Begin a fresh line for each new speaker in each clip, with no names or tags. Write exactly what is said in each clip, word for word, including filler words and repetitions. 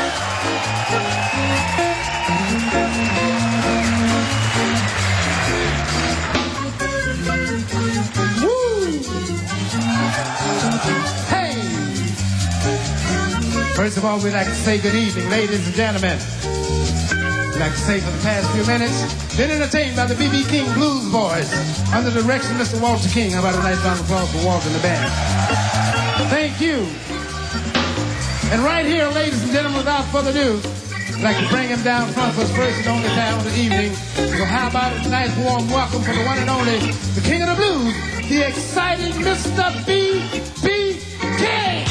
First of all, we'd like to say good evening, ladies and gentlemen. We'd like to say for the past few minutes, been entertained by the B B King Blues Boys under the direction of Mister Walter King. How about a nice round of applause for Walter and the band? Thank you. And right here, ladies and gentlemen, without further ado, I'd like to bring him down front for his first and only time of the evening. So how about a nice warm welcome for the one and only, the King of the Blues, the exciting Mister B B King.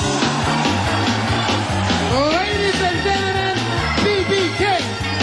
Ladies and gentlemen, B B King.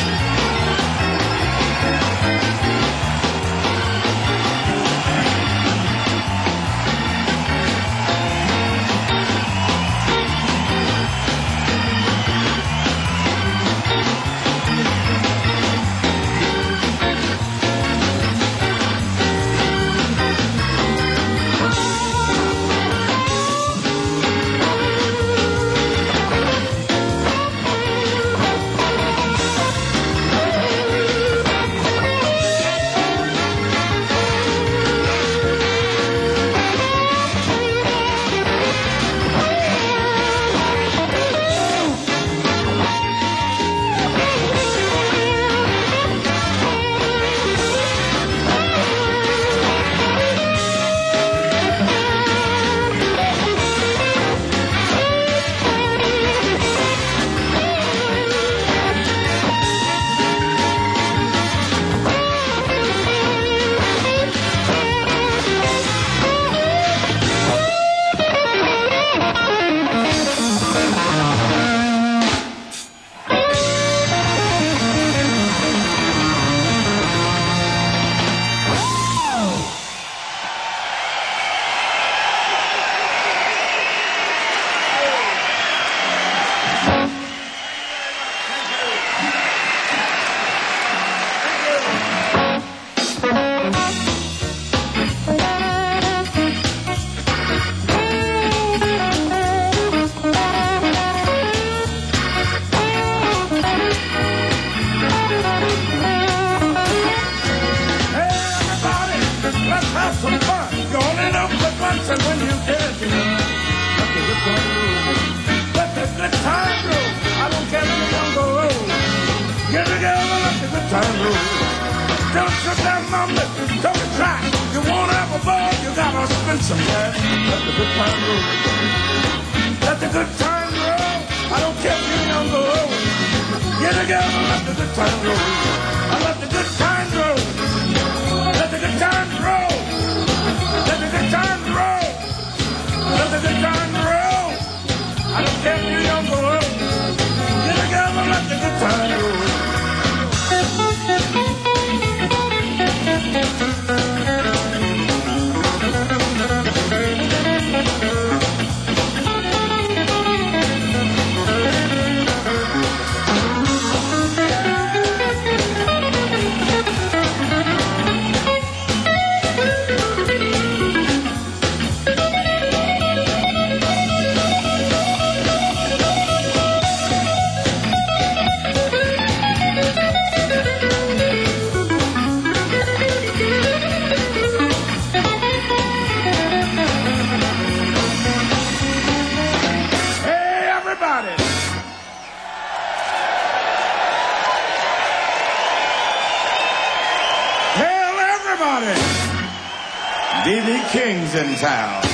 B B King's in town.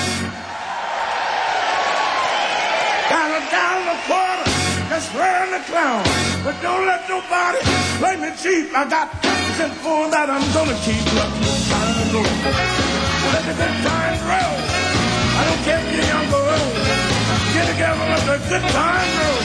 Got a dollar quarter, that's wearing the clown. But don't let nobody play me cheap. I got ten for that I'm gonna keep. Let the good times roll. Let the good times roll. I don't care if you're young or old. Get together, let the good times roll.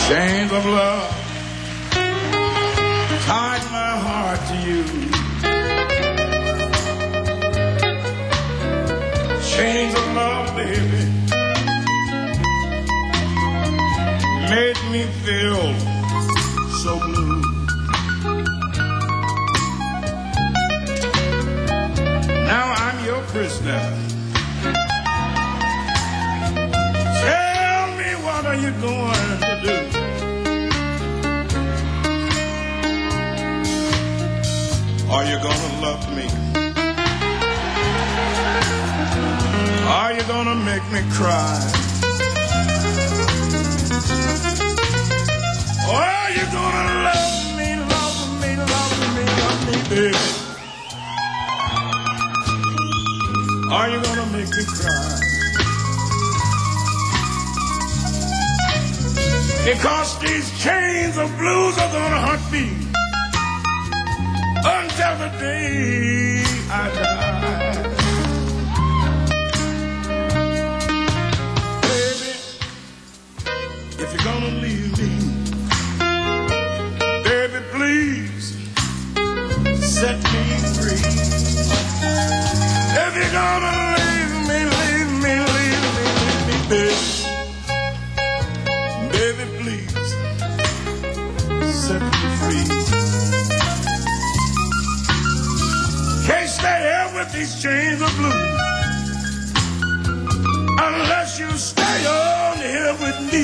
Chains of love tied my heart to you. Chains of love, baby, made me feel so blue. Now I'm your prisoner. Tell me, what are you going to do? Are you gonna love me? Are you gonna make me cry? Or are you gonna love me, love me, love me, love me, baby? Are you gonna make me cry? Because these chains of blues are gonna hunt me until the day I die. Baby, if you're gonna leave me, baby, please set me free. If you're gonna leave me, leave me, leave me, leave me, baby, baby, please set me free. Can't stay here with these chains of blue unless you stay on here with me.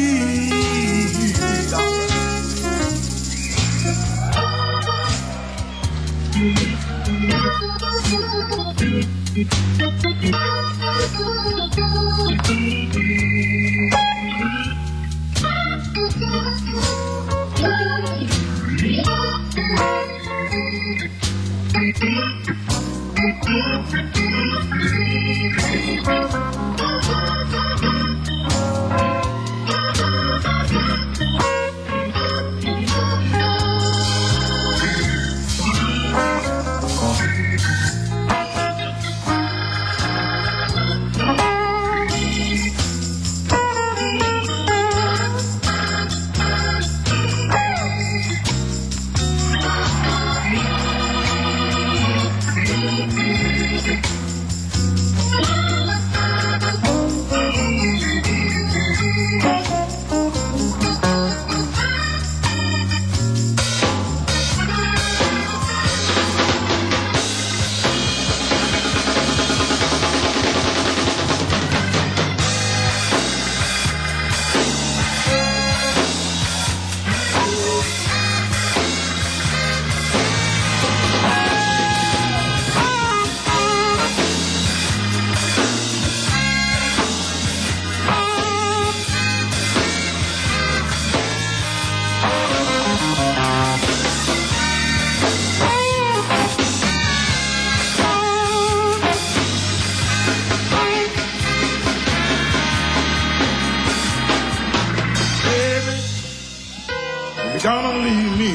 Don't leave me,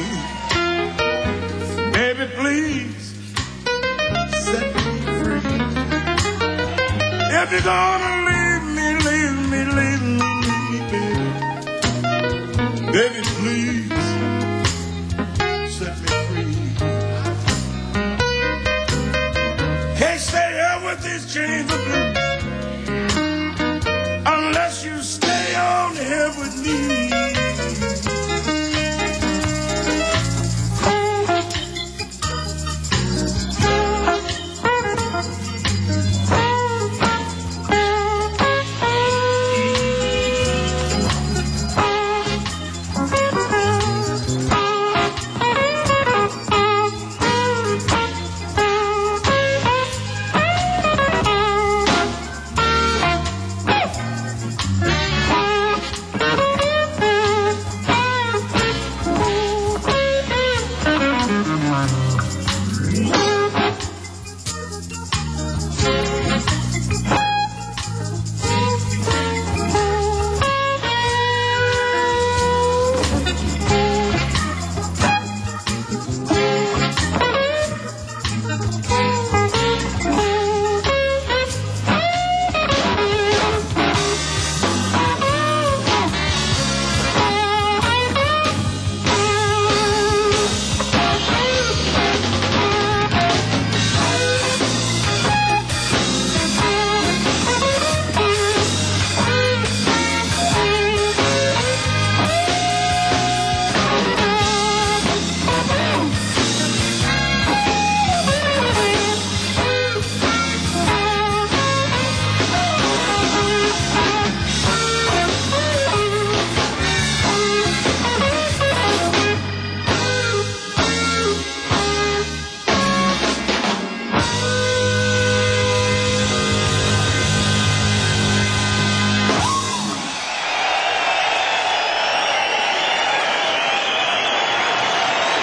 baby, please set me free. If you're gonna leave me, leave me, leave me, leave me, baby, baby, please set me free. Can't stay here with these chains of blue unless you stay on here with me.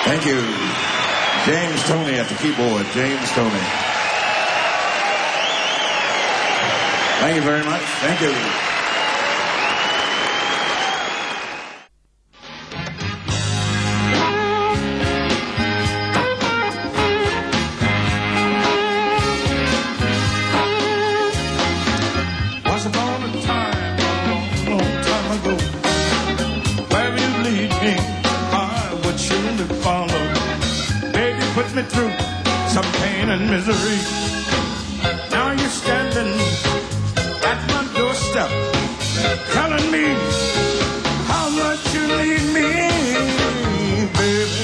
Thank you. James Toney at the keyboard. James Toney. Thank you very much. Thank you. Once upon a time, a long, long time ago, where you lead me, I would surely follow. Baby, put me through some pain and misery. Now you're standing at my doorstep, telling me how much you need me, baby.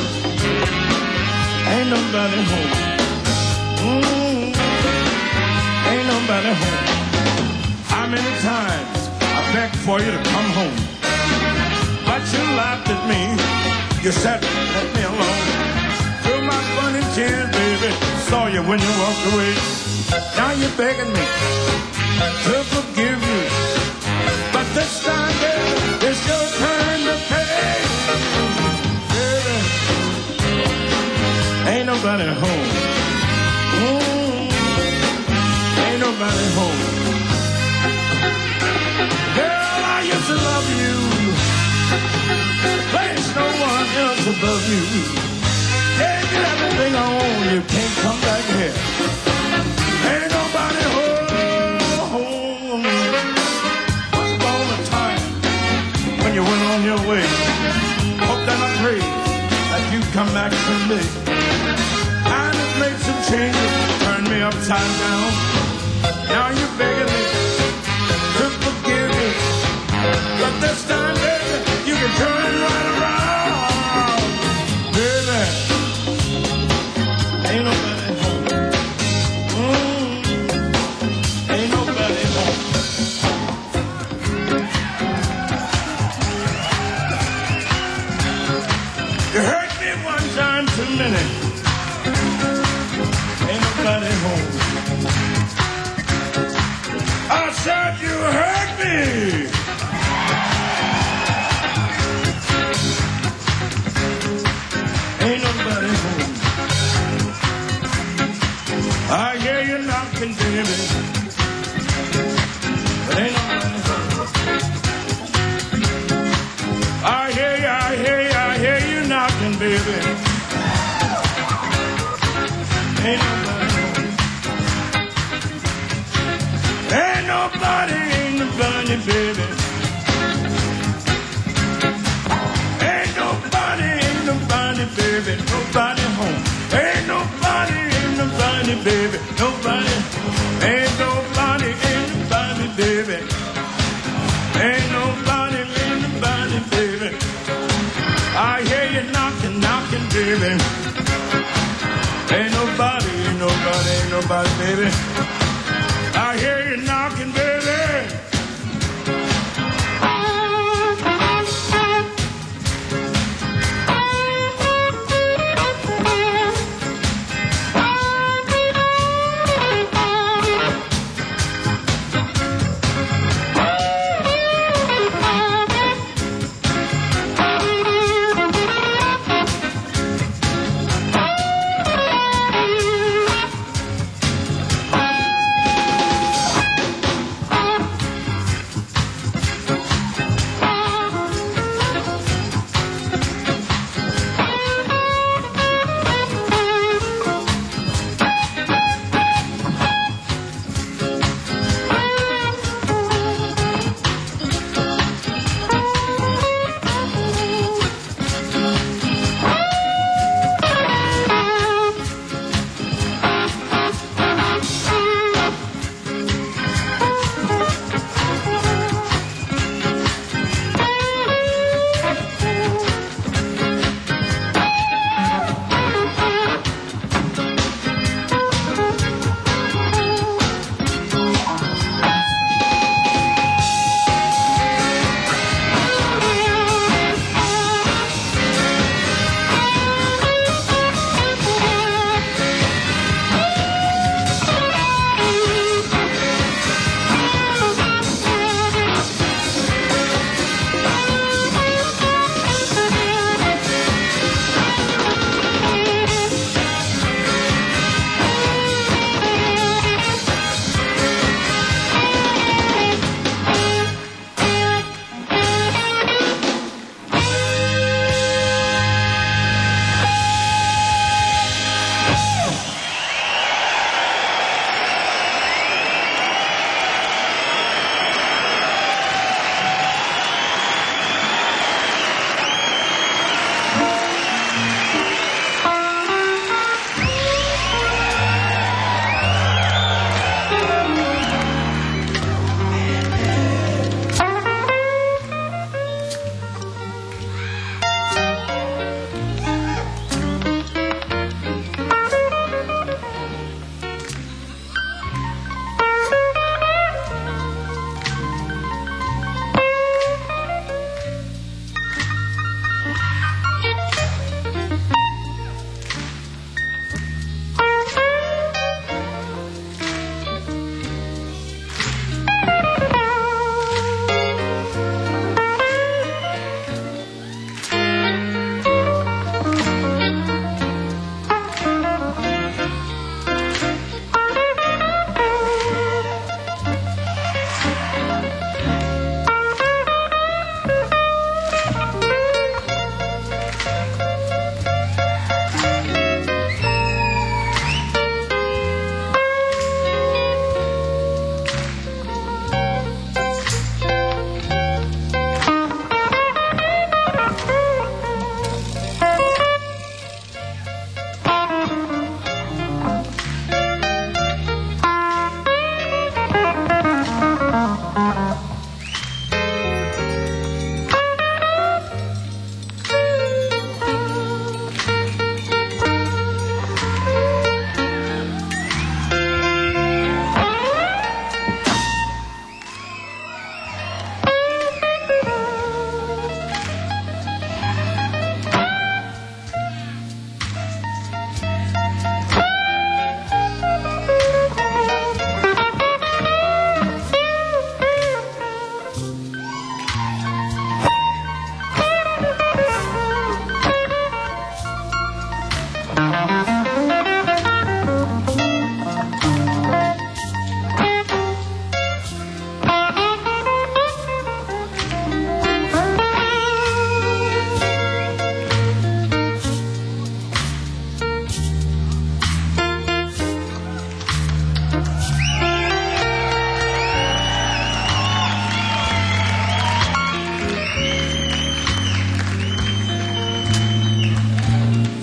Ain't nobody home. Mm, ain't nobody home. How many times I begged for you to come home, but you laughed at me. You said, let me alone. Through my funny tears, baby, saw you when you walked away. Now you're begging me to forgive you, but this time, baby, it's your turn to pay. Baby, ain't nobody home. Mm, ain't nobody home. Girl, I used to love you. There's no one else above you. Gave you everything I own. You can't come back here. Ain't nobody home. Once upon a time when you went on your way, hope that I pray that you come back someday. I just made some changes, turned me upside down. Now you're begging me to forgive you, but this time, baby, you can turn it right around. Baby, ain't nobody home. Mm, ain't nobody home. You hurt me one time too many. Ain't nobody home. I said you hurt me. Ain't nobody home. I hear you knocking, baby, but ain't nobody home. I hear you, I hear you, I hear you knocking, baby. Ain't nobody home. Ain't nobody, ain't nobody, baby. Ain't nobody, ain't nobody, baby. Nobody home. Ain't nobody, ain't nobody, baby. Nobody. Ain't nobody, ain't nobody, baby. Ain't nobody, ain't nobody, baby. I hear you knocking, knocking, baby. Ain't nobody, ain't nobody, ain't nobody, baby. I hear you knocking, baby.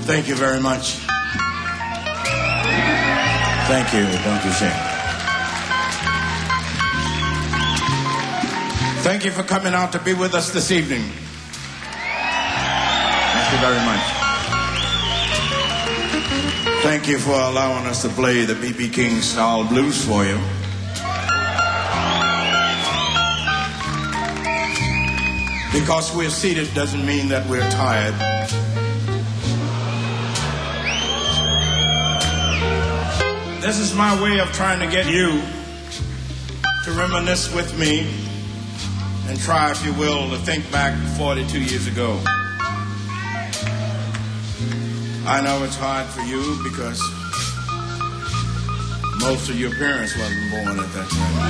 Thank you very much. Thank you, don't you say. Thank you for coming out to be with us this evening. Thank you very much. Thank you for allowing us to play the B B King style blues for you. Because we're seated doesn't mean that we're tired. This is my way of trying to get you to reminisce with me and try, if you will, to think back forty-two years ago. I know it's hard for you because most of your parents wasn't born at that time.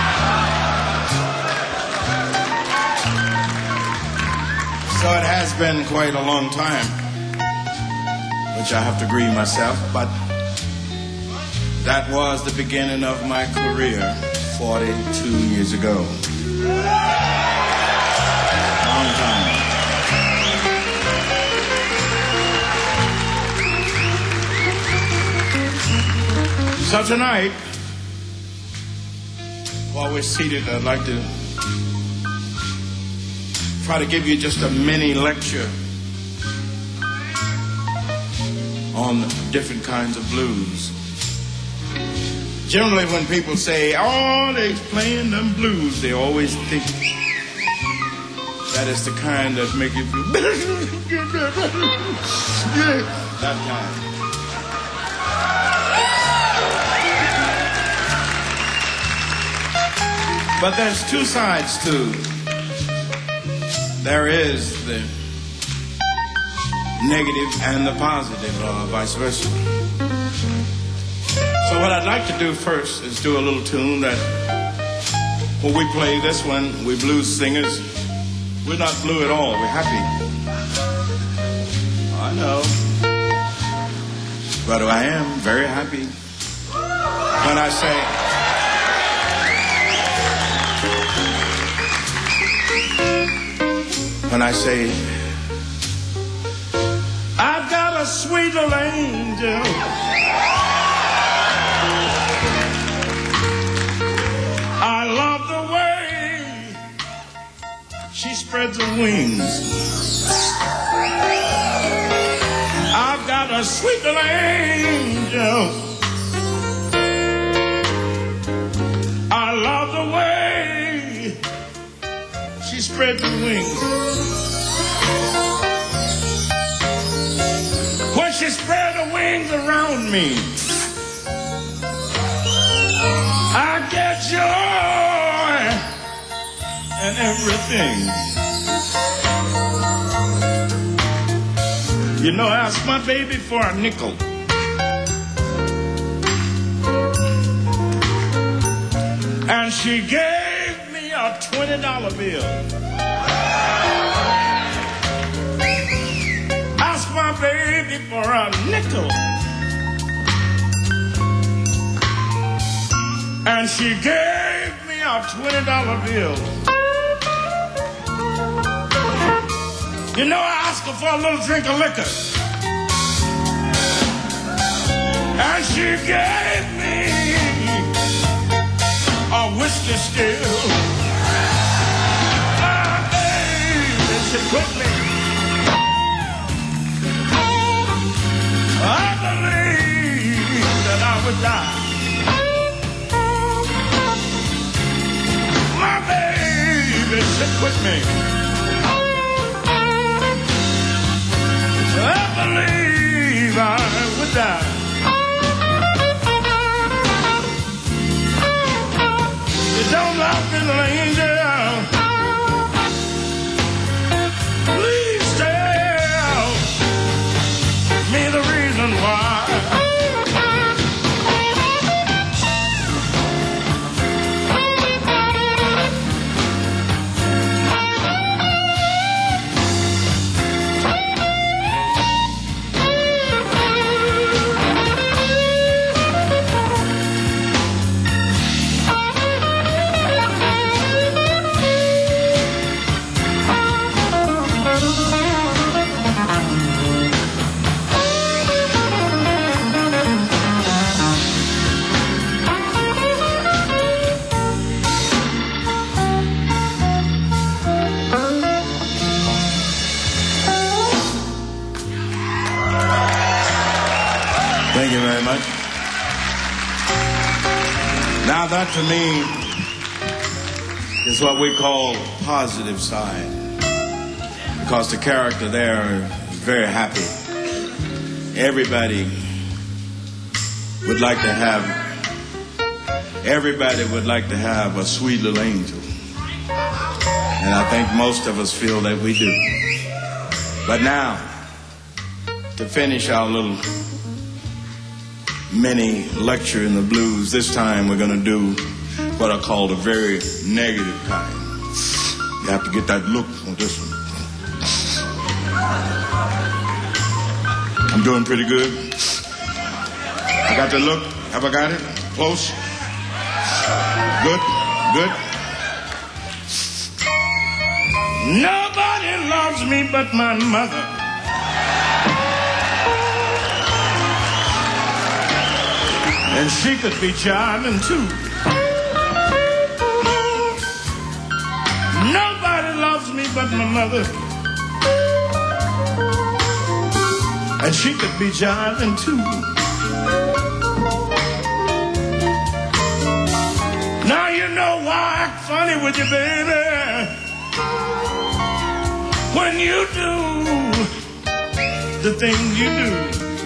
So it has been quite a long time, which I have to agree myself, but that was the beginning of my career forty-two years ago. Long time. So tonight, while we're seated, I'd like to try to give you just a mini lecture on different kinds of blues. Generally, when people say, oh, they're playing them blues, they always think that is the kind that make you feel that kind. But there's two sides to. There is the negative and the positive, or vice versa. So what I'd like to do first is do a little tune that when we play this one, we blues singers, we're not blue at all, we're happy. I know. But I am very happy when I say, when I say, I've got a sweet little angel. I love the way she spreads her wings. I've got a sweet little angel. I love the way she spreads her wings. When she spread her wings around me, I get joy and everything. You know, I asked my baby for a nickel. And she gave me a twenty dollar bill. Asked my baby for a nickel. And she gave me a twenty dollar bill. You know, I asked her for a little drink of liquor. And she gave me a whiskey still. My baby, she put me. I believe that I would die. My baby, sit with me. I believe I would die. You don't love me, little angel. Please tell me the reason why. very much. Now that to me is what we call positive side, because the character there is very happy. Everybody would like to have, everybody would like to have a sweet little angel. And I think most of us feel that we do. But now, to finish our little mini lecture in the blues, this time we're going to do what I call the very negative kind. You have to get that look on this one. I'm doing pretty good. I got the look. Have I got it? Close? Good? Good? Nobody loves me but my mother. And she could be jiving too. Nobody loves me but my mother. And she could be jiving too. Now you know why I act funny with you, baby. When you do the things you do.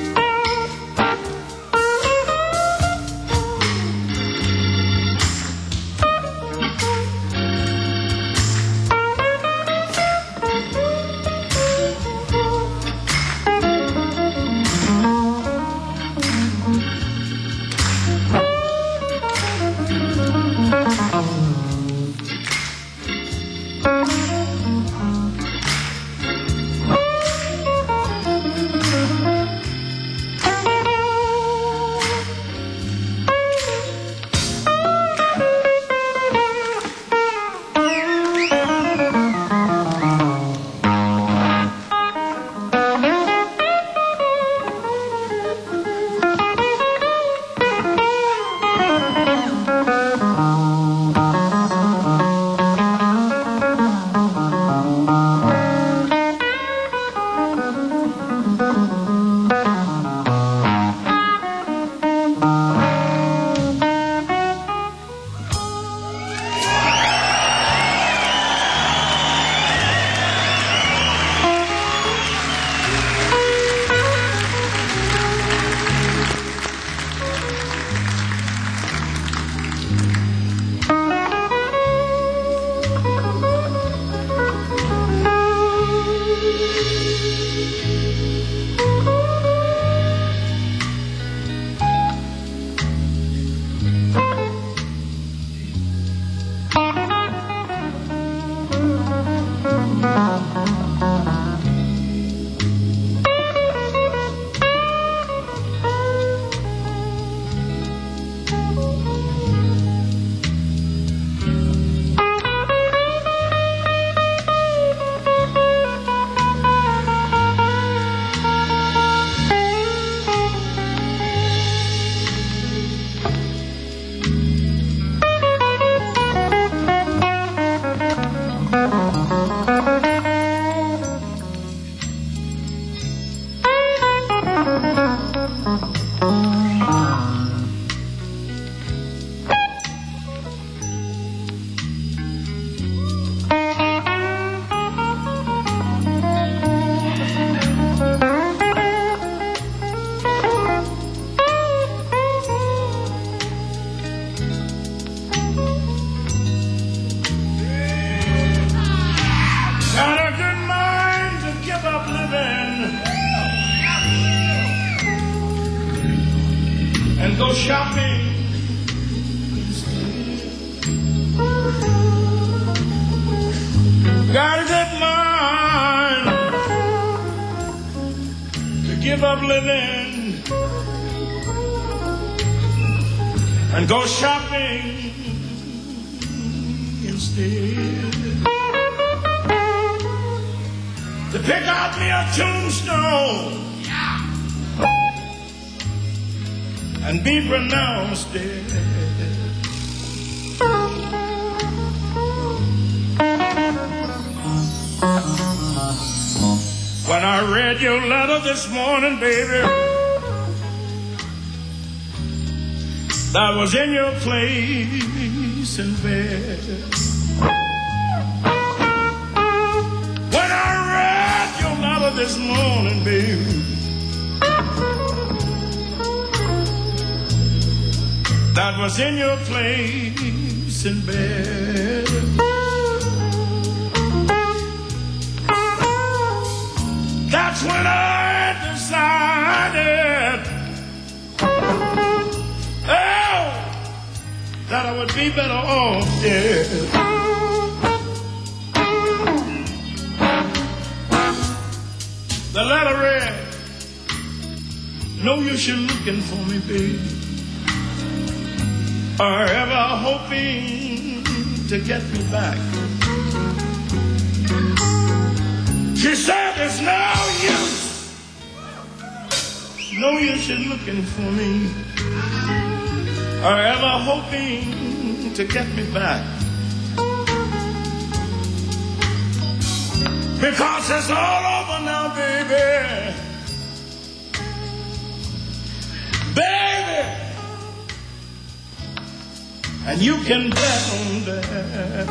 And go shopping instead. To pick out me a tombstone and be pronounced dead. When I read your letter this morning, baby, that was in your place in bed. When I read your letter this morning, baby, that was in your place in bed. That's when I decided, oh, that I would be better off dead. The letter read, no use you looking for me, baby, or ever hoping to get me back. She said it's no use, no use in looking for me, or ever hoping to get me back. Because it's all over now, baby. Baby, and you can bet on that.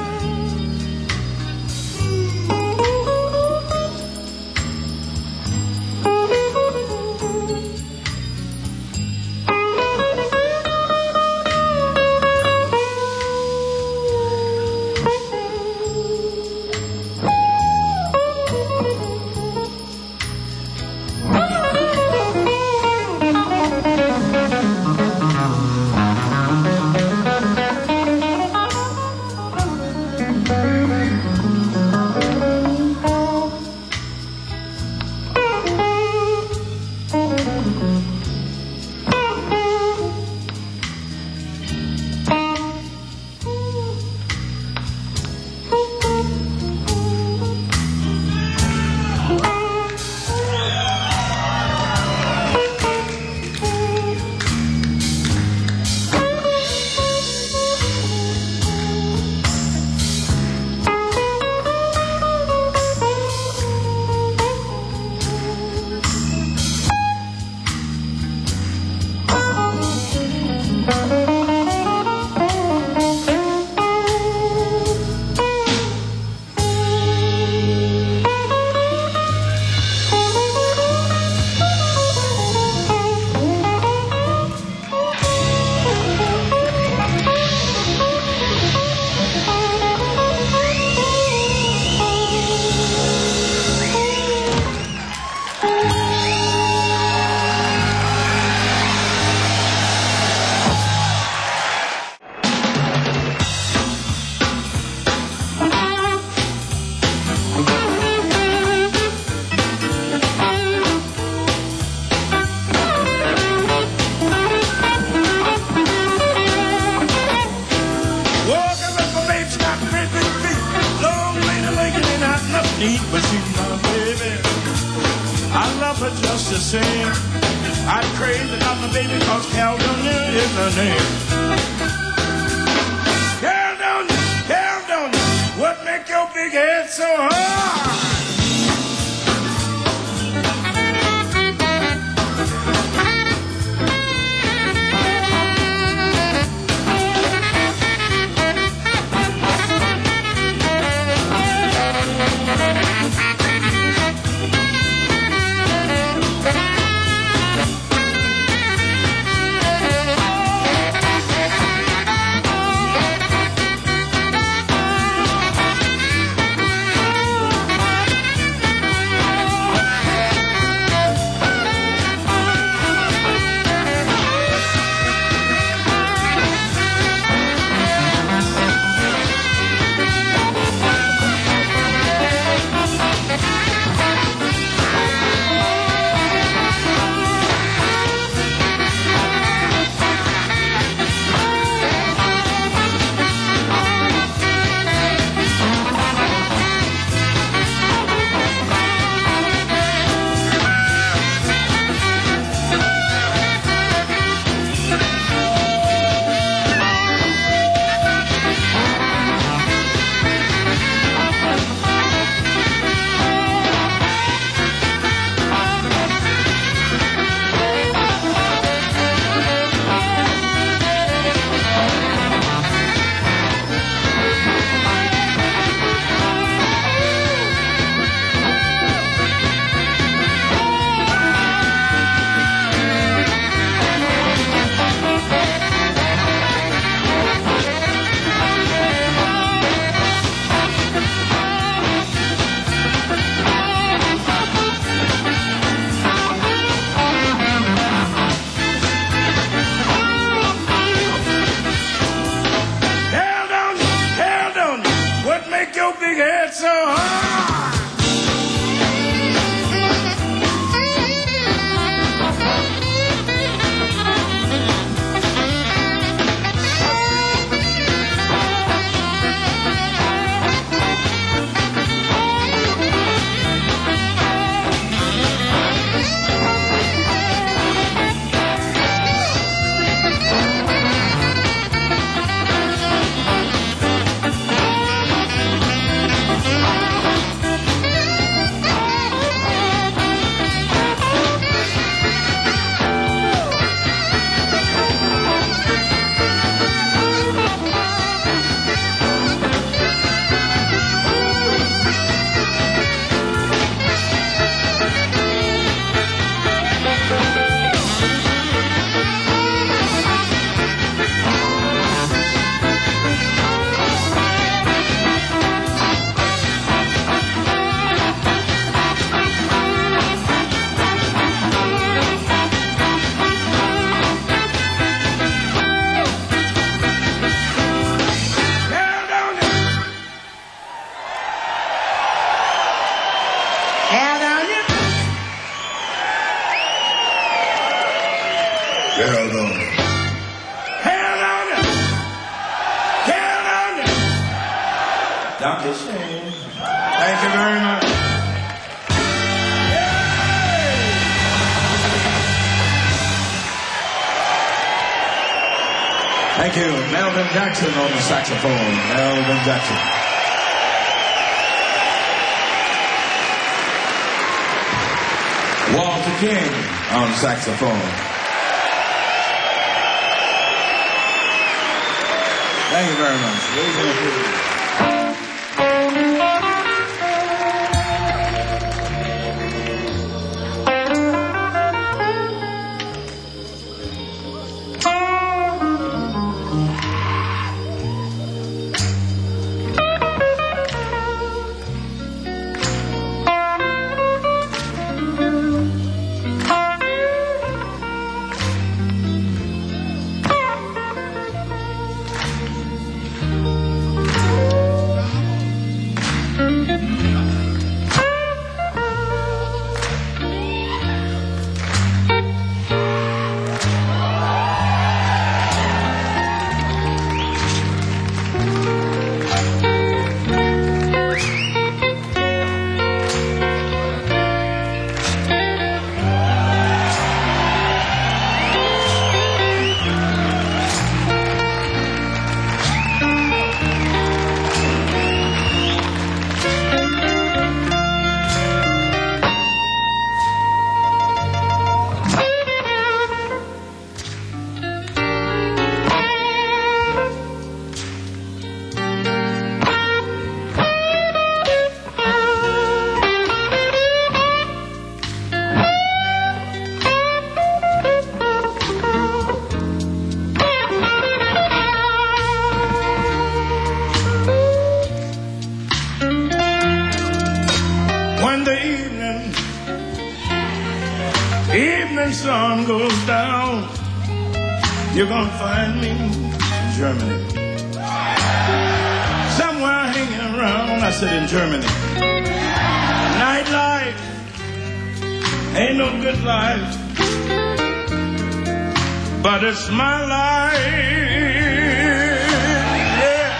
Neat, but she's my baby. I love her just the same. I'm crazy about my baby cause Caledonia is her name. Caledonia, Caledonia, what make your big head so hard?
Held on it. Held on it. Held on it. Doctor Shane.
Thank you very much. Thank you. Melvin Jackson on the saxophone. Melvin Jackson. Walter King on saxophone. Thank you very much.
Sun goes down, you're gonna find me in Germany. Somewhere hanging around, I said in Germany. Nightlife ain't no good life, but it's my life. Yes.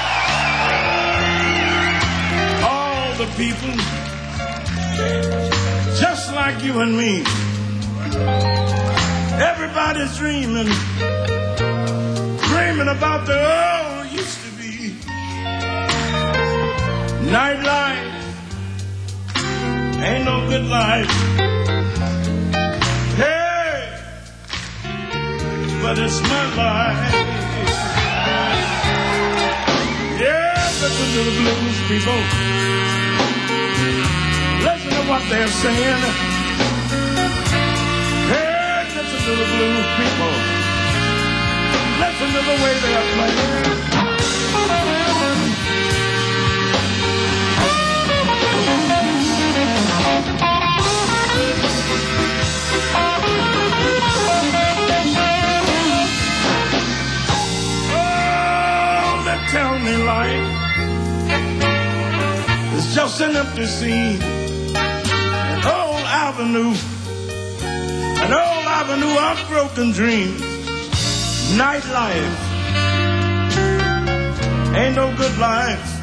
All the people just like you and me. Everybody's dreaming, dreaming about the old used to be. Nightlife ain't no good life. Hey, but it's my life. Yeah, listen to the blues people. Listen to what they're saying. To the blues people, listen to the way they are playing. Oh, they tell me life is just an empty scene, an old avenue. An old avenue of broken dreams. Nightlife ain't no good life.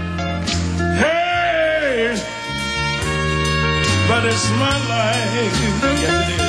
Hey, but it's my life. Yes, it is.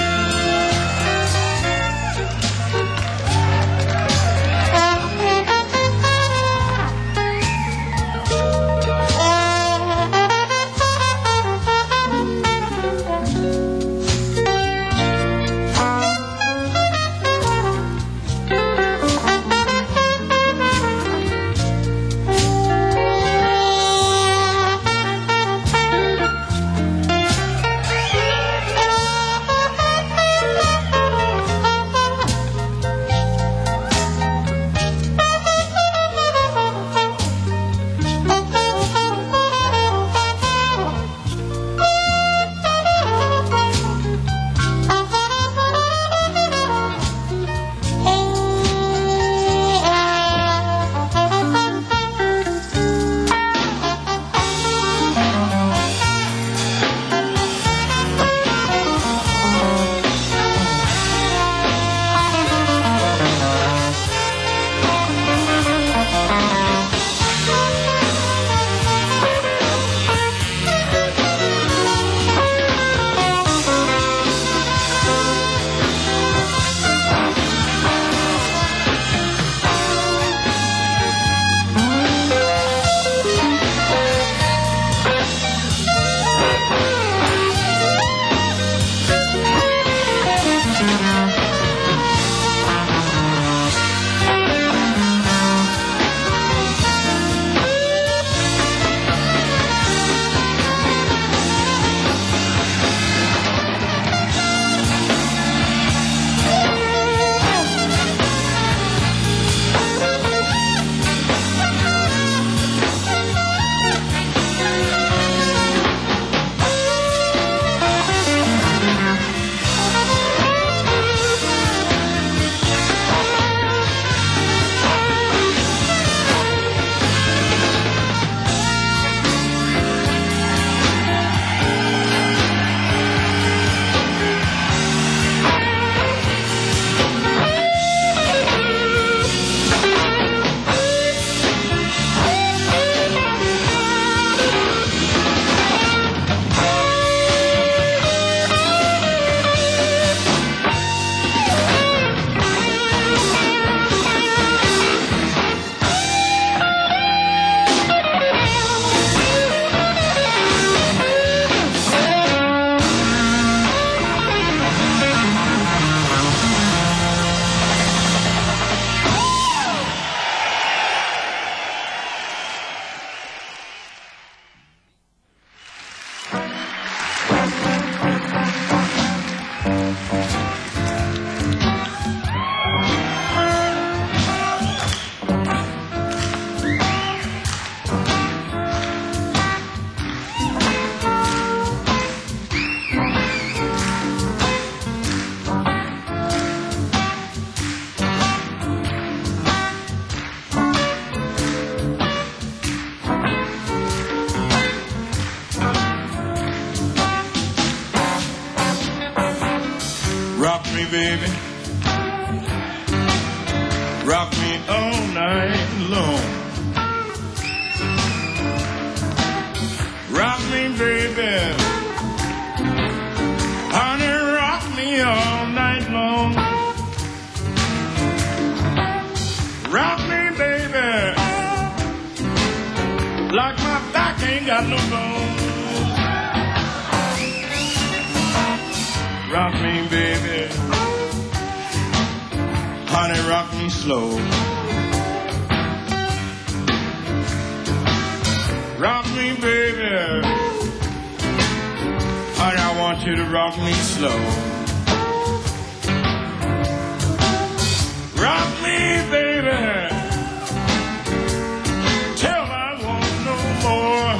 baby. Rock me all night long. Rock me, baby. Honey, rock me all night long. Rock me, baby. Like my back ain't got no bones. Rock me, baby. Honey, rock me slow. Rock me, baby. Honey, I want you to rock me slow. Rock me, baby. Till I want no more.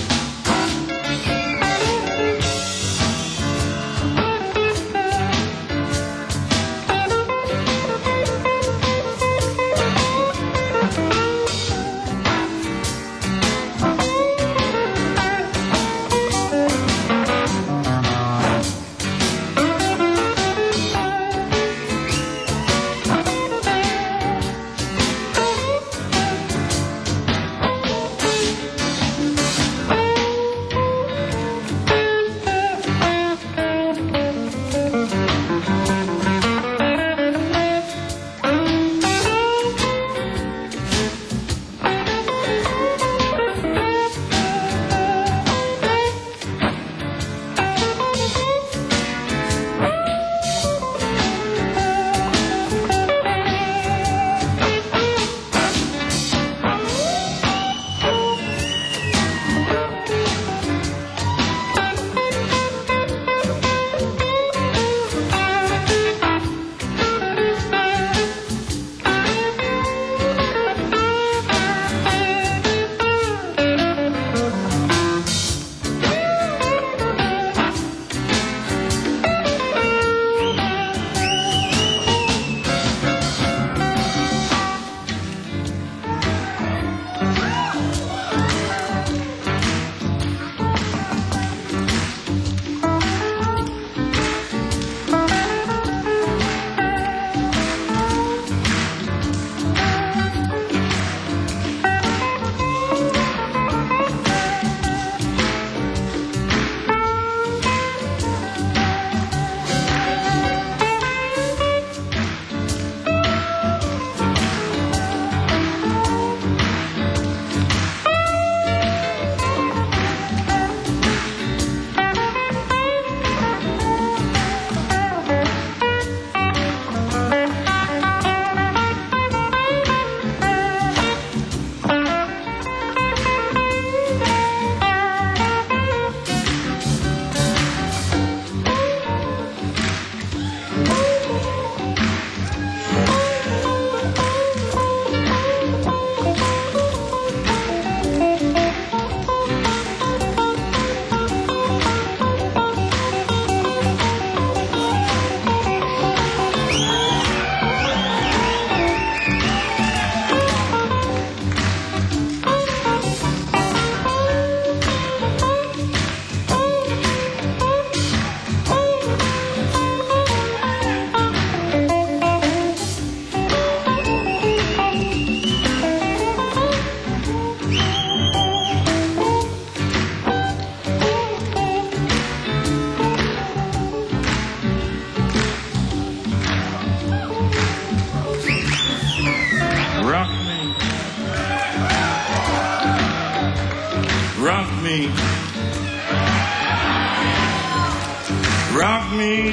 Rock me,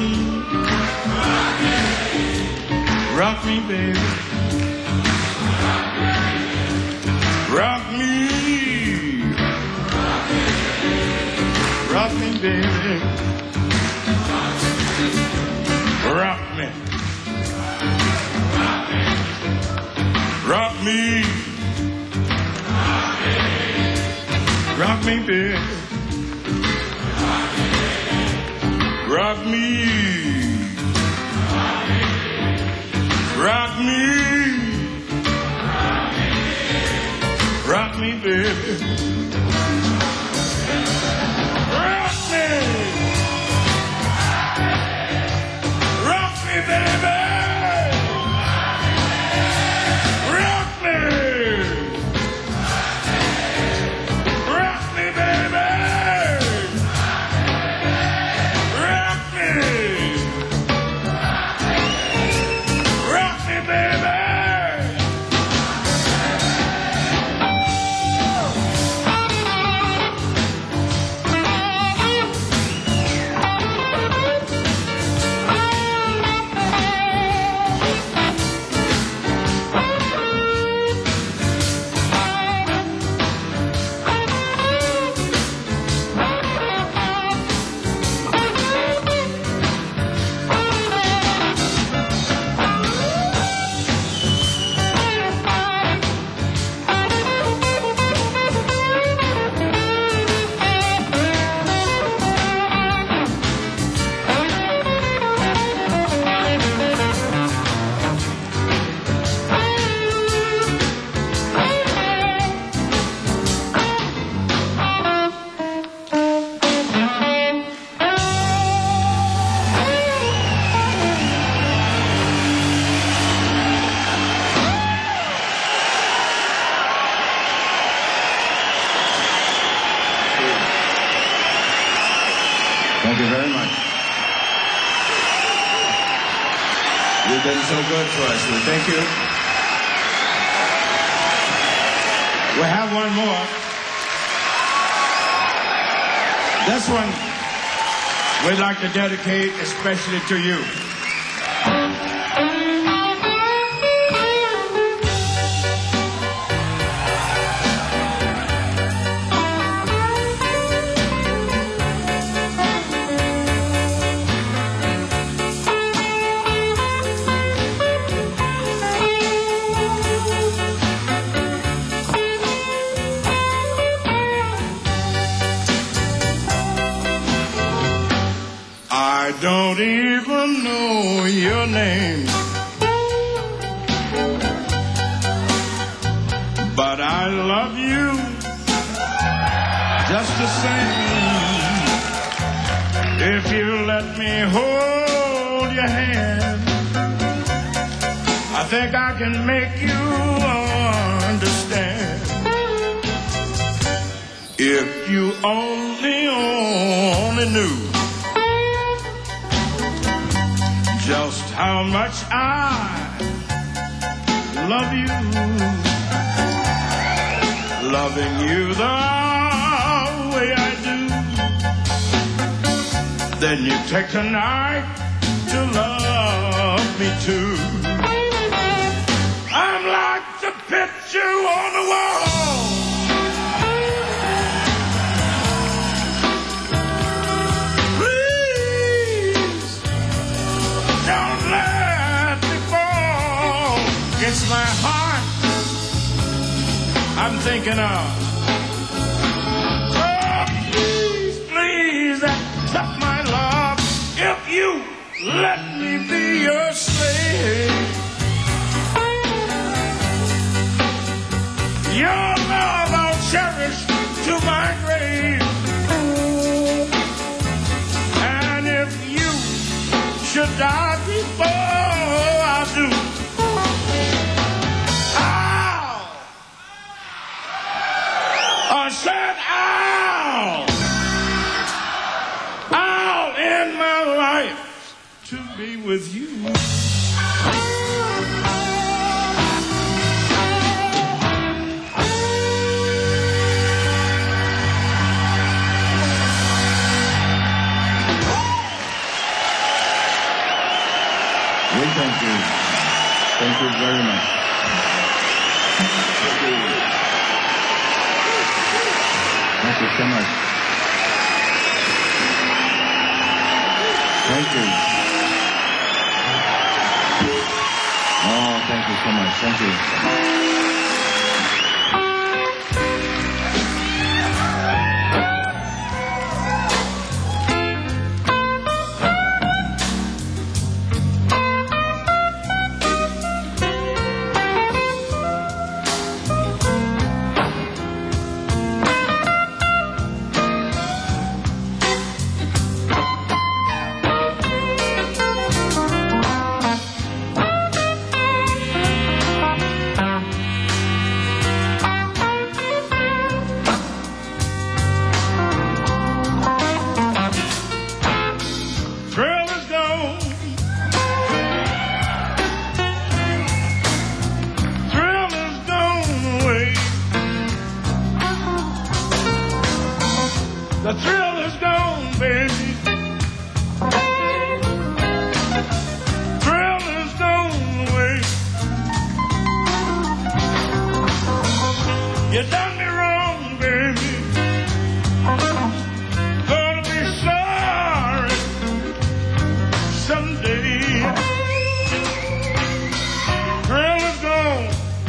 rock me, baby. Rock me, rock me, baby. Rock me, rock me, rock me, baby. Rock me, rock me, rock me, baby. Rock me, rock Thank you very much. You've been so good to us. We thank you.
We have one more. This one we'd like to dedicate especially to you.
I don't even know your name, but I love you just the same. If you let me hold your hand, I think I can make you understand. If you only, only knew just how much I love you, loving you the way I do, then you take the night to love me too. I'm like the picture on the wall, it's my heart I'm thinking of. Oh, please, please accept my love if you let me be your slave. Your love I'll cherish to my grave. And if you should die before I do, I said, I'll, I'll end my life to be with you. We thank you. Thank you very much. Thank you. Thank you so much. Thank you. Oh, thank you so much. Thank you. The thrill is gone, baby. Thrill is gone away. You done me wrong, baby. Gonna be sorry someday. Thrill is gone.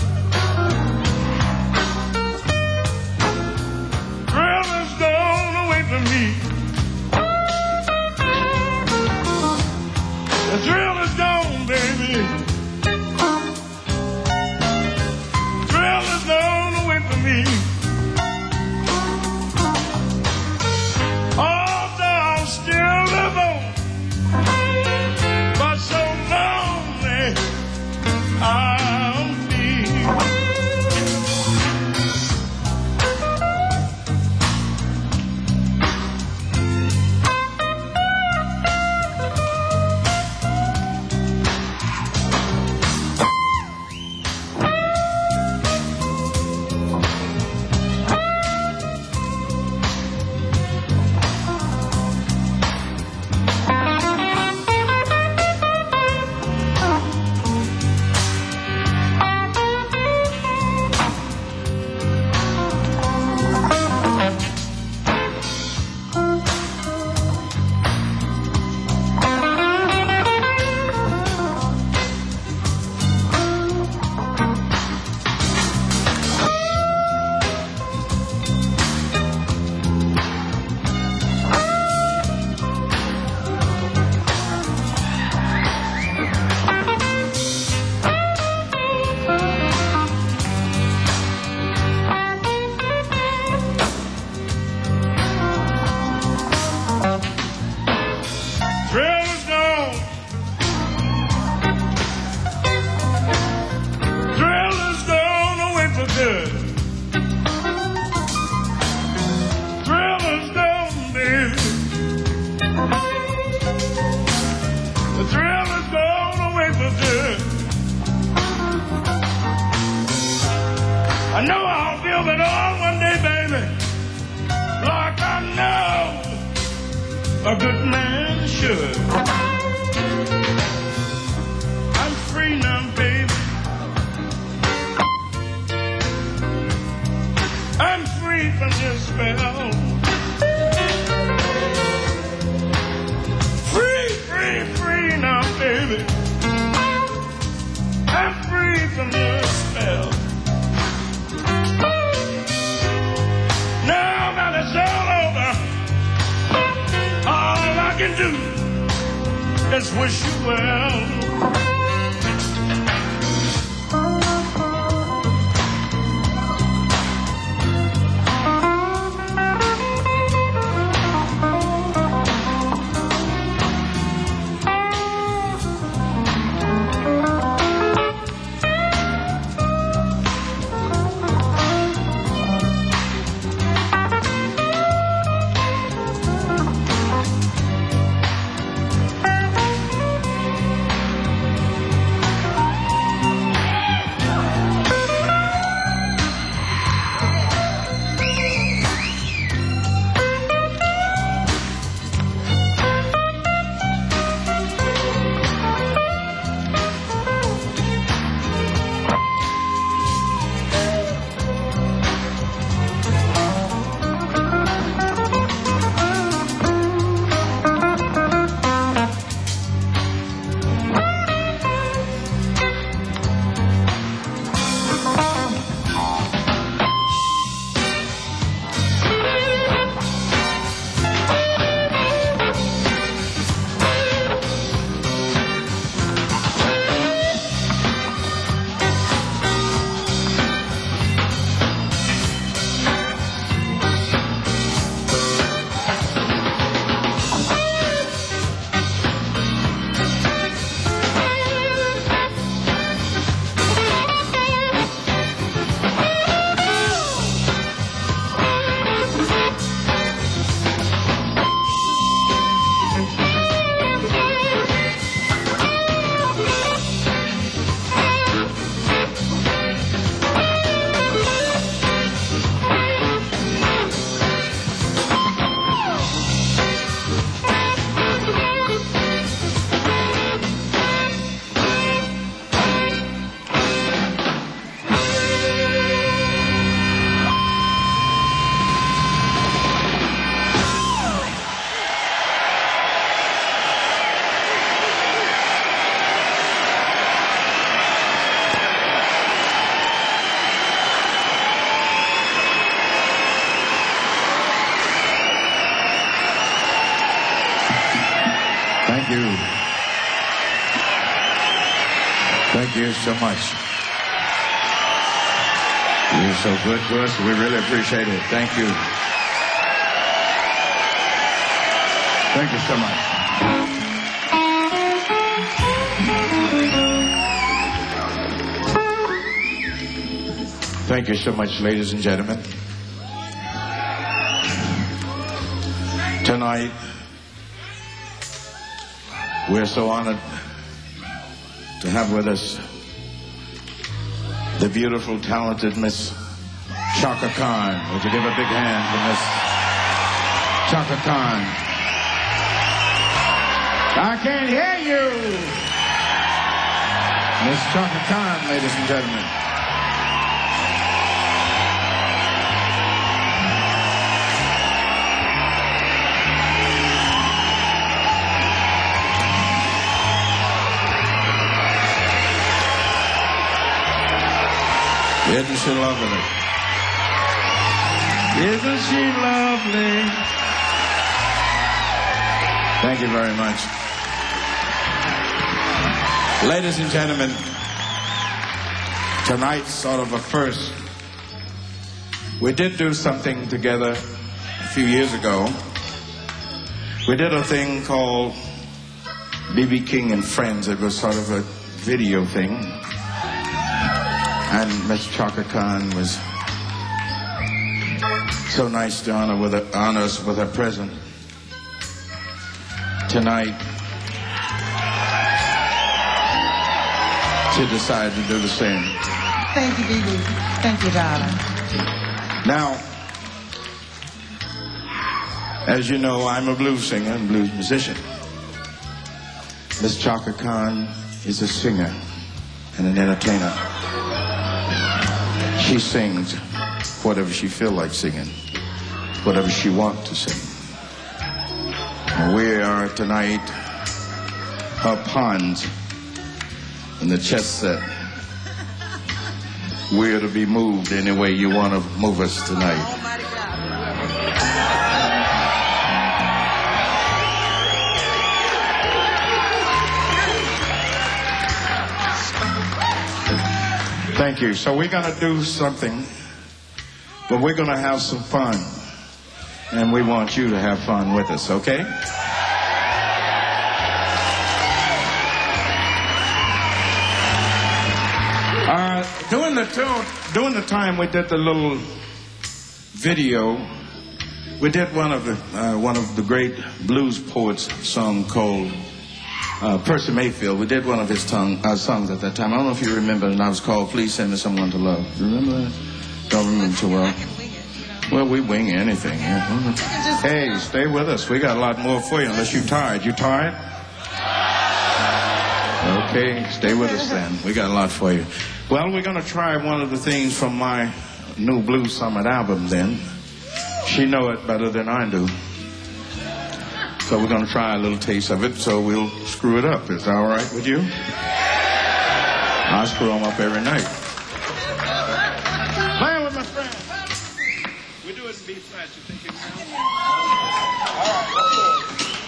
Thrill is gone away from me. The thrill is gone, baby. Thrill is gone away from me. Although I'll still live on, but so lonely I'll be. a good man should. I'm free now, baby. I'm free from your spell. Free, free, free now, baby. I'm free from your spell. Now that it's all over, all I can do is wish you well.
Thank you. Thank you so much. You're so good to us. We really appreciate it. Thank you. Thank you so much. Thank you so much, ladies and gentlemen. Tonight, we're so honored to have with us the beautiful, talented Miss Chaka Khan. Would you give a big hand for Miss Chaka Khan? I can't hear you. Miss Chaka Khan, ladies and gentlemen. Isn't she lovely? Isn't she lovely? Thank you very much. Ladies and gentlemen, tonight's sort of a first. We did do something together a few years ago. We did a thing called B B King and Friends. It was sort of a video thing. And Miss Chaka Khan was so nice to honor, with her, honor us with her presence tonight. She decided to do the same.
Thank you, B B. Thank you, darling.
Now, As you know, I'm a blues singer and blues musician. Miss Chaka Khan is a singer and an entertainer. She sings whatever she feels like singing, whatever she wants to sing. And we are tonight her pawns in the chess set. We're to be moved any way you want to move us tonight. Thank you. So we're going to do something, but we're going to have some fun. And we want you to have fun with us, okay? Uh, during the to- during the time we did the little video, we did one of the uh, one of the great blues poets' song called uh, Percy Mayfield. We did one of his tongue, uh, songs at that time. I don't know if you remember, and I was called "Please Send Me Someone to Love." You remember that? Don't remember too well. Well, we wing anything. Yeah. Hey, stay with us. We got a lot more for you. Unless you're tired. You tired? Okay, stay with us then. We got a lot for you. Well, we're going to try one of the things from my new Blues Summit album then. She know it better than I do. So we're going to try a little taste of it, so we'll screw it up. Is that all right with you? I screw them up every night. Playing with my friend. We do it in B flat. You think it sounds? All right, let's go.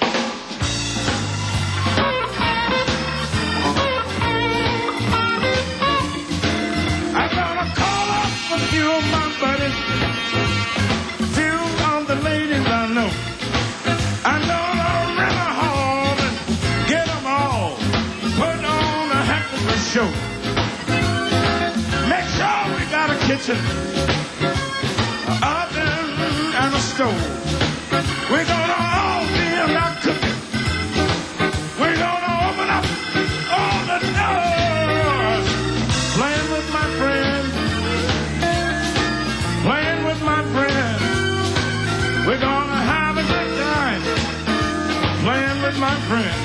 A few of my buddies, few of the ladies I know. I'm gonna rent a hall and get them all, put on a heck of a show. Make sure we got a kitchen, an oven, and a stove. We're gonna all be about cooking. We're gonna open up all the doors, playing with my friends. Playing with my friends, we're gonna have a good time. Playing with my friends.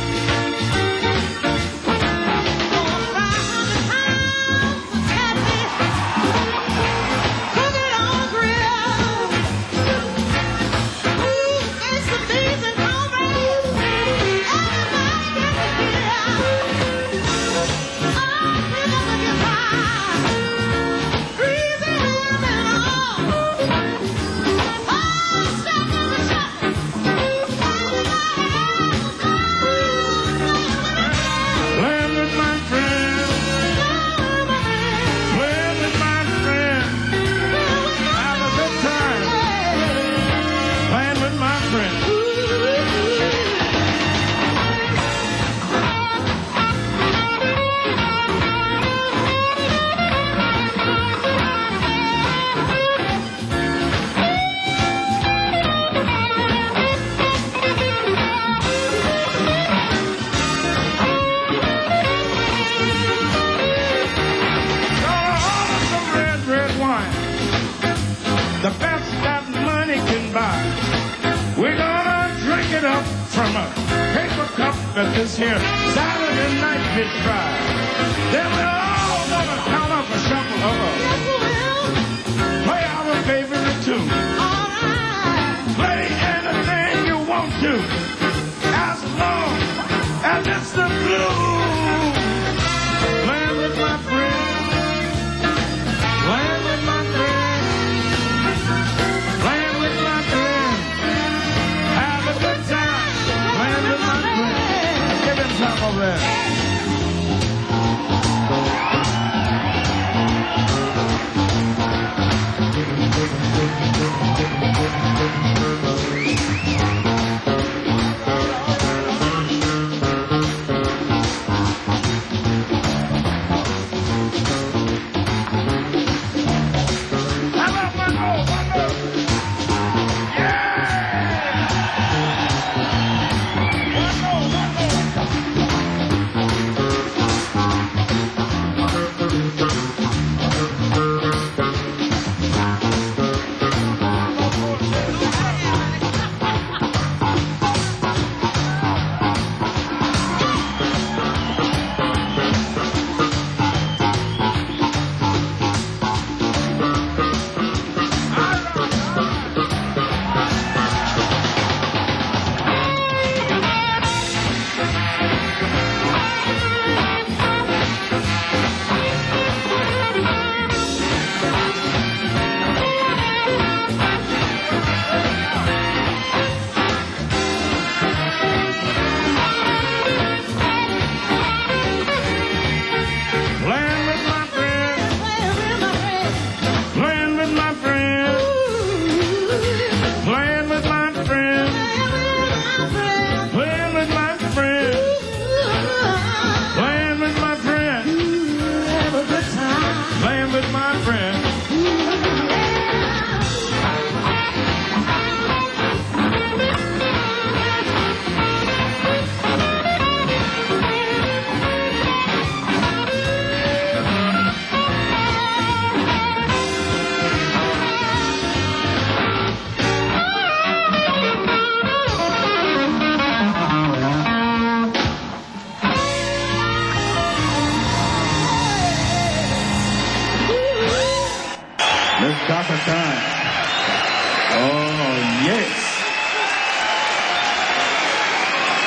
The best that money can buy. We're gonna drink it up from a paper cup at this here Saturday night fish fry. Then we're all gonna count up a shuffle of us. Yes, we will. Play our favorite tune. All right. Play anything you want to, as long as it's the blues. Playing with my friends. Playing with my friends. Playing with my friends. Have a good time. Playing with my friends. Give him some of that.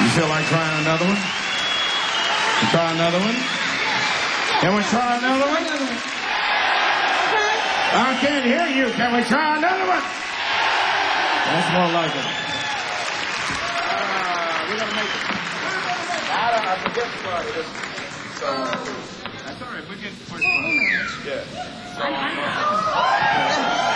You feel like trying another one? You try another one? Can we try another one? I can't hear you. Can we try another one? That's more like it. Uh, we're gonna make it. I don't. I forget the part of this. So that's all right. We get the first part. Yeah. So,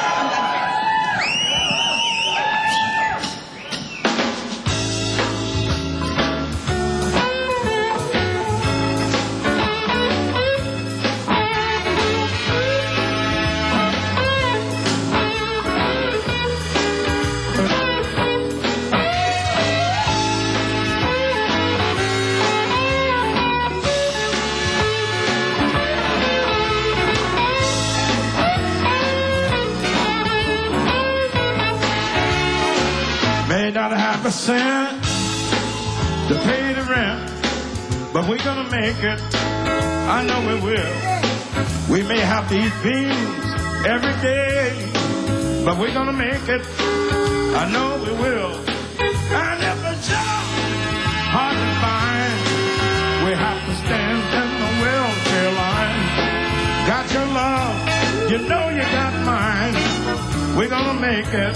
may not have a cent to pay the rent, but we're gonna make it. I know we will. We may have to eat beans every day, but we're gonna make it. I know we will. And if the job hard to find, we have to stand in the wheelchair line. Got your love, you know you got mine. We're gonna make it.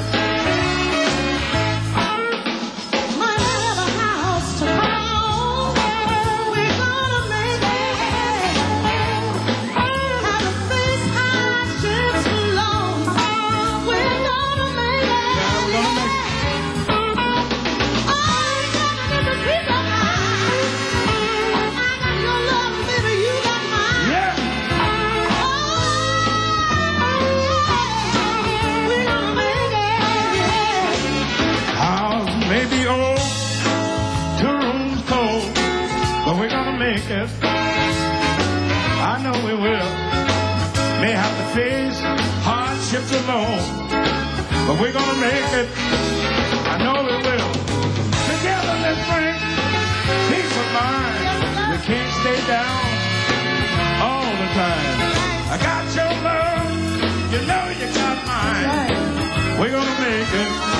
Maybe old, two rooms cold, but we're gonna make it. I know we will. May have to face hardships alone, but we're gonna make it. I know we will. Together let's bring peace of mind. We can't stay down all the time. I got your love, you know you got mine. We're gonna make it.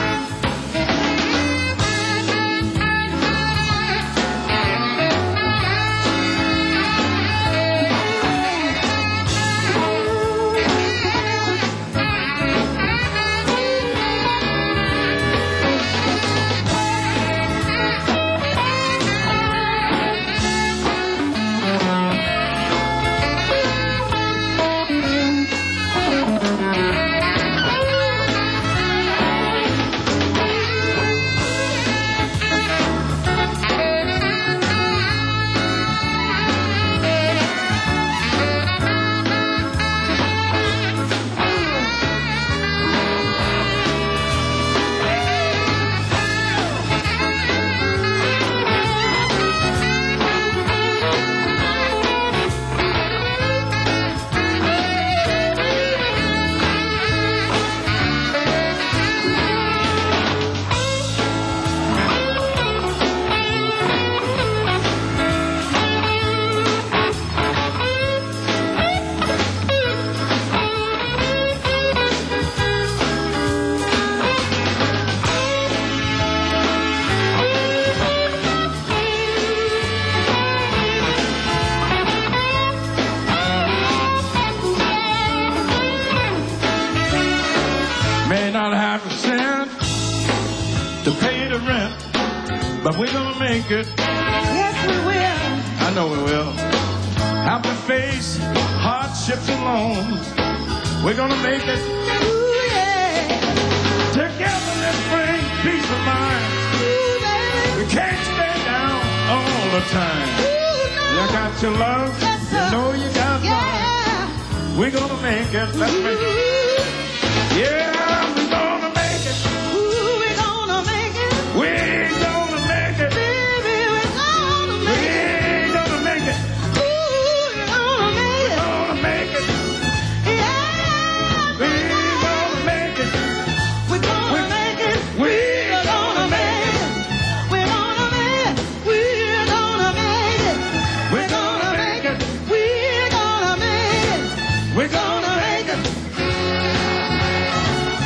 May not have a cent to pay the rent, but we're gonna make it.
Yes, we will.
I know we will. Have to face hardships alone. We're gonna make it.
Ooh, yeah.
Together let's bring peace of mind.
Ooh, baby.
We can't stay down all the time.
Ooh, no.
You got your love,
Yes,
you
sir.
know you got
Yeah.
mine. We're gonna make it. Let's make it. Yeah, we're gonna make it.
Ooh, we're gonna make it.
We're gonna make it.
Baby, we're gonna make it.
We're gonna make it.
Ooh, we're gonna make
We're
it.
gonna make it.
Yeah.
We're gonna make it.
We're gonna make it.
We're gonna make it.
We're gonna make it. We're gonna make it.
We're gonna make it.
We're gonna make it.
We're gonna make it.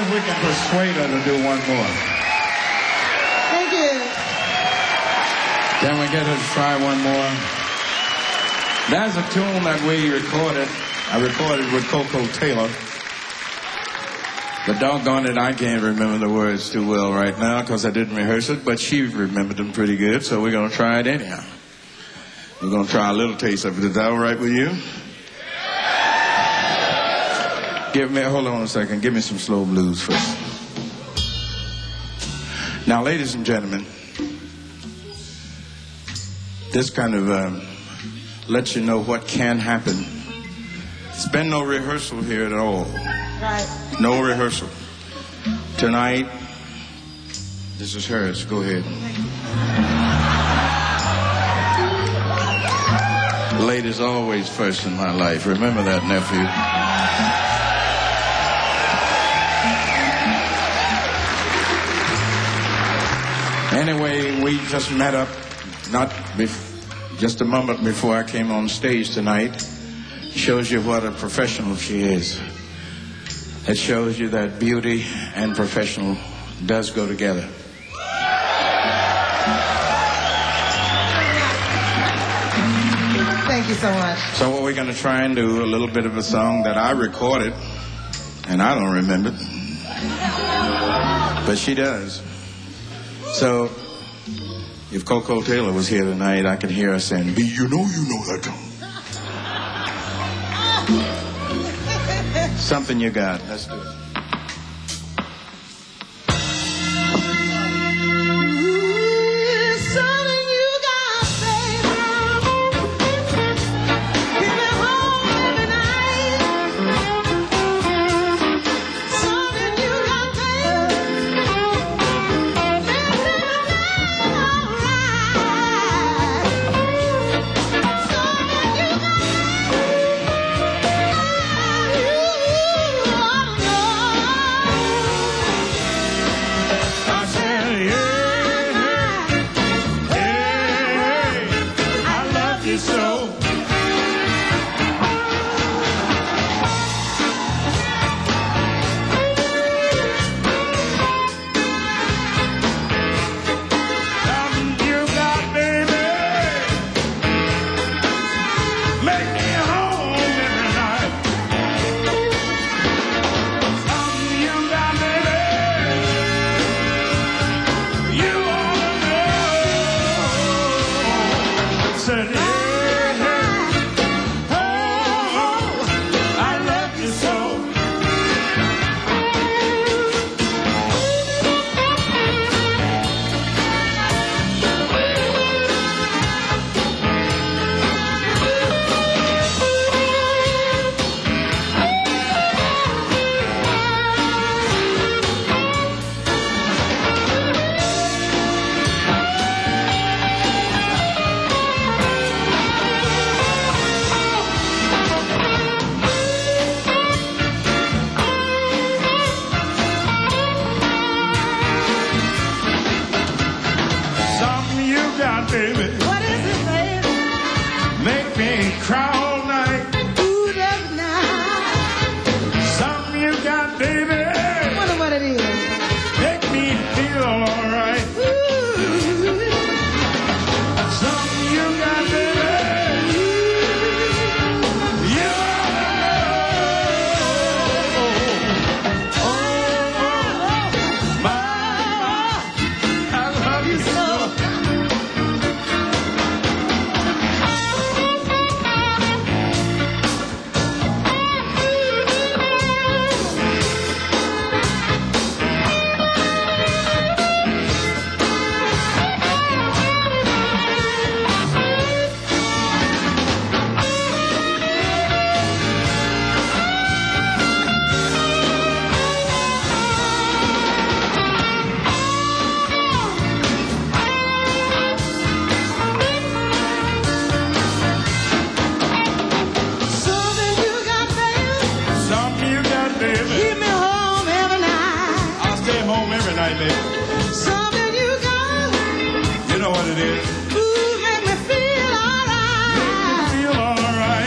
if we can persuade her to do one more.
Thank you.
Can we get her to try one more? That's a tune that we recorded. I recorded with Coco Taylor. But doggone it, I can't remember the words too well right now because I didn't rehearse it, but she remembered them pretty good, so we're going to try it anyhow. We're going to try a little taste of it. Is that all right with you? Give me, hold on a second. Give me some slow blues first. Now, ladies and gentlemen, this kind of um, lets you know what can happen. It's been no rehearsal here at all.
Right.
No rehearsal. Tonight, this is hers. Go ahead. Ladies always first in my life. Remember that, nephew. Anyway, we just met up not bef- just a moment before I came on stage tonight. Shows you what a professional she is. It shows you that beauty and professional does go together.
Thank you so much.
So what we're going to try and do, a little bit of a song that I recorded, and I don't remember it, but she does. So if Coco Taylor was here tonight, I could hear her saying, B, you know you know that tone. Something you got. Let's do it.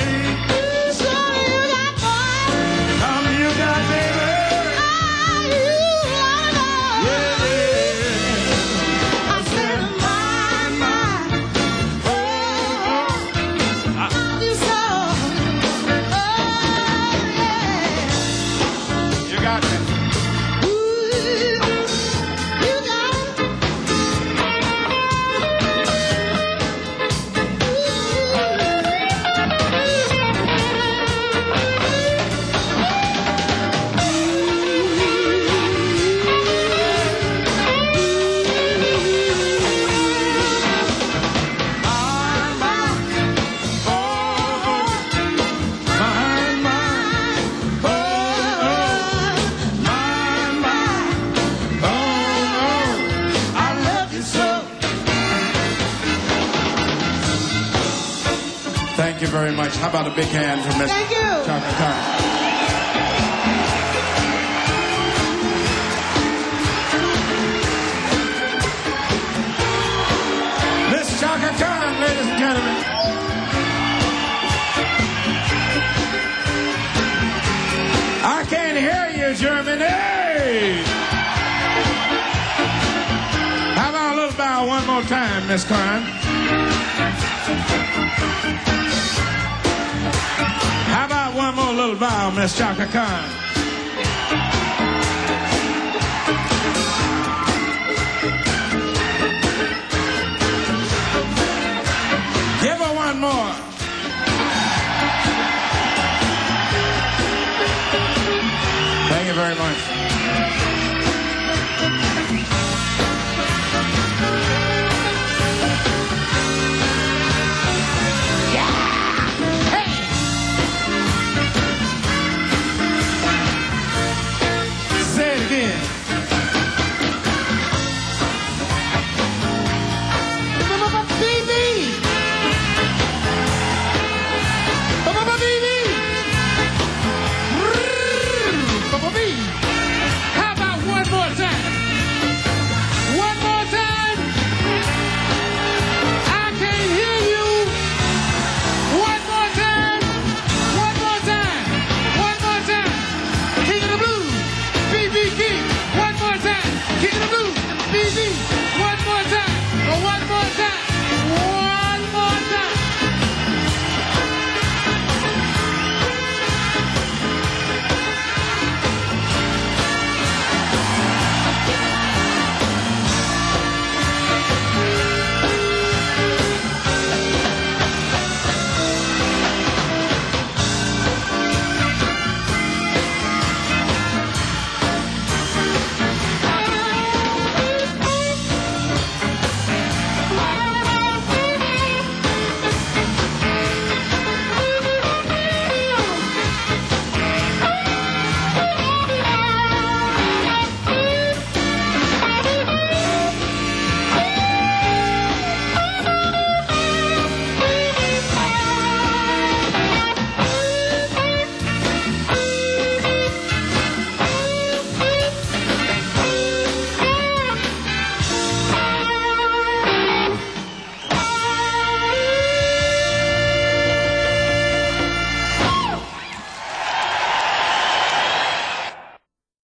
Are you
very much. How about a big hand for Miss
Thank you.
Chaka Khan? Miss Chaka Khan, ladies and gentlemen. I can't hear you, Germany. How about a little bow one more time, Miss Khan? How about one more little bow, Miss Chaka Khan?